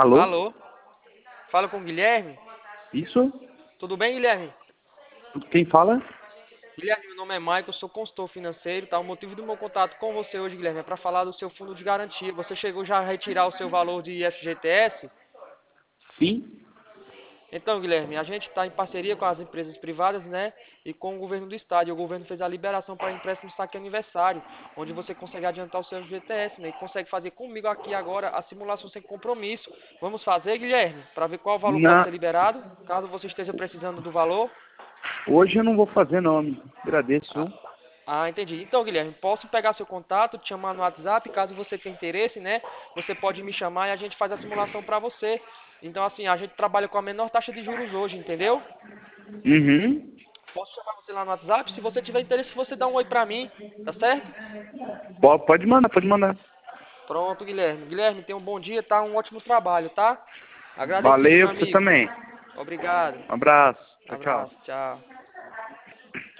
Alô? Alô? Fala com o Guilherme? Isso? Tudo bem, Guilherme? Quem fala? Guilherme, meu nome é Michael, sou consultor financeiro, tá? O motivo do meu contato com você hoje, Guilherme, é para falar do seu fundo de garantia. Você chegou já a retirar o seu valor de FGTS? Sim. Então, Guilherme, a gente está em parceria com as empresas privadas, né? E com o governo do estado. E o governo fez a liberação para empréstimo saque aniversário, onde você consegue adiantar o seu FGTS, né? E consegue fazer comigo aqui agora a simulação sem compromisso. Vamos fazer, Guilherme, para ver qual valor pode Na... ser liberado, caso você esteja precisando do valor. Hoje eu não vou fazer não, amigo. Agradeço, viu? Entendi. Então, Guilherme, posso pegar seu contato, te chamar no WhatsApp, caso você tenha interesse, né? Você pode me chamar e a gente faz a simulação para você. Então, assim, a gente trabalha com a menor taxa de juros hoje, entendeu? Uhum. Posso chamar você lá no WhatsApp? Se você tiver interesse, você dá um oi pra mim, tá certo? Pode mandar, pode mandar. Pronto, Guilherme. Guilherme, tenha um bom dia, tá? Um ótimo trabalho, tá? Agradecido, Valeu, meu você amigo. também. Obrigado. Um abraço. Tchau, tchau. Abraço, tchau.